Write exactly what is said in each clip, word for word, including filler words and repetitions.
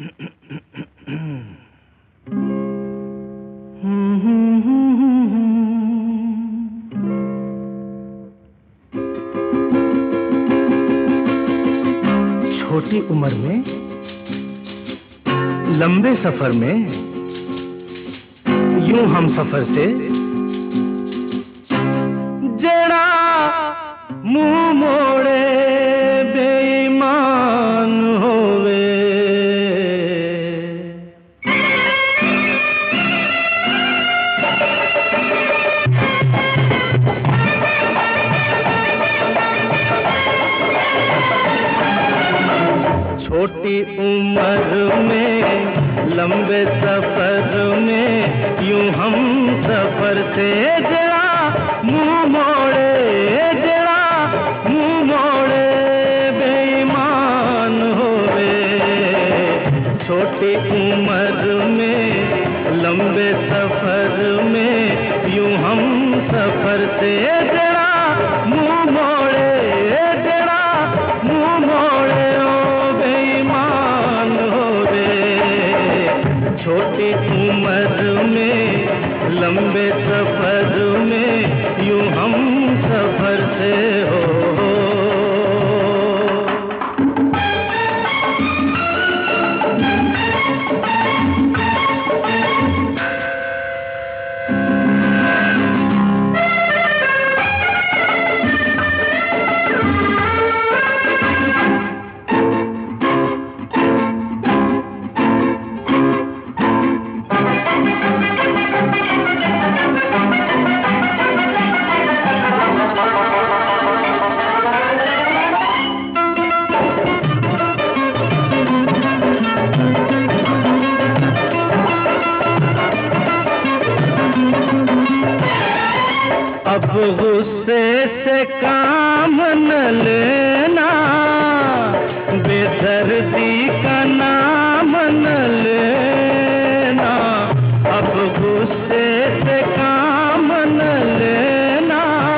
छोटी उम्र में लंबे सफर में यूं हम सफर से जरा मुंह मोड़े बेईमान होवे। छोटी उम्र में लंबे सफर में यूं हम सफर से जरा मुंह मोड़े जरा मुंह मोड़े बेईमान होवे। छोटी उम्र में लंबे सफर में यूं हम सफर से जरा मुंह मोड़े जरा मुंह मोड़े छोटी उम्र में लंबे सफर में यूं हम सफर से हो। अब गुस्से से काम न लेना, बेदर्दी का नाम न लेना। अब गुस्से से काम न लेना,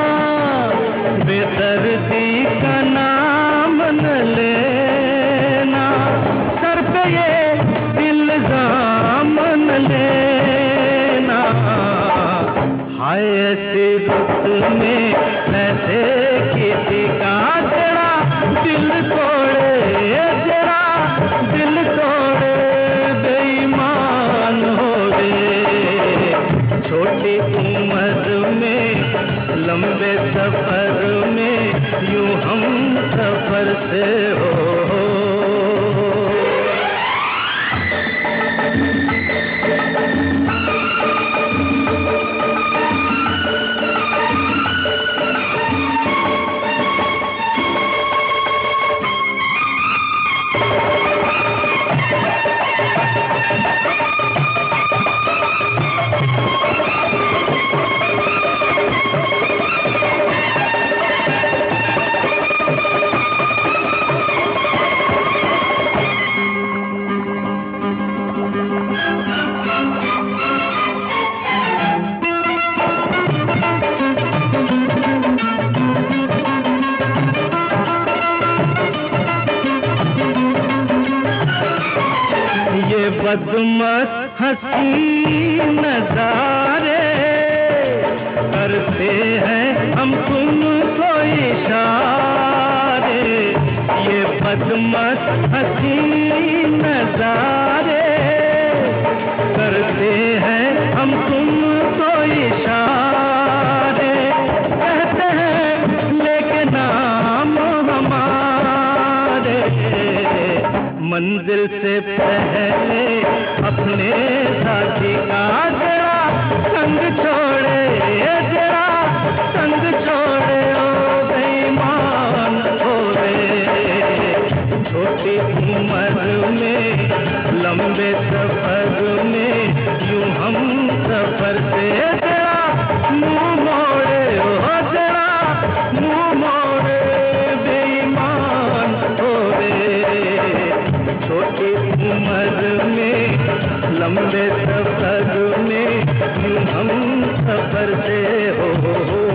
बेदर्दी का नाम न लेना। सर पे ये इल्जाम न लेना, हाय ऐसी रुत में ऐसे किसी का जरा दिल तोड़े जरा दिल तोड़े बेईमान हो रे। छोटी उम्र में लंबे सफर में यूं हम सफर से हो। बदमस्त हसीन नजारे करते हैं हम तुमको इशारे। ये बदमस्त हसीन नजारे करते हैं हम तुमको इशारे। कहते हैं लेके नाम हमारे, मंजिल से पहले अपने साथी का जरा संग छोड़े जरा संग छोड़े ओ बेईमान हो रे। छोटी उम्र में लंबे सफर में यूं हम सफर से जरा मुंह मोड़े हो जरा मुंह मोड़े बेईमान हो रे। छोटी उम्र में लंबे सफर में यूं हम सफर से हो।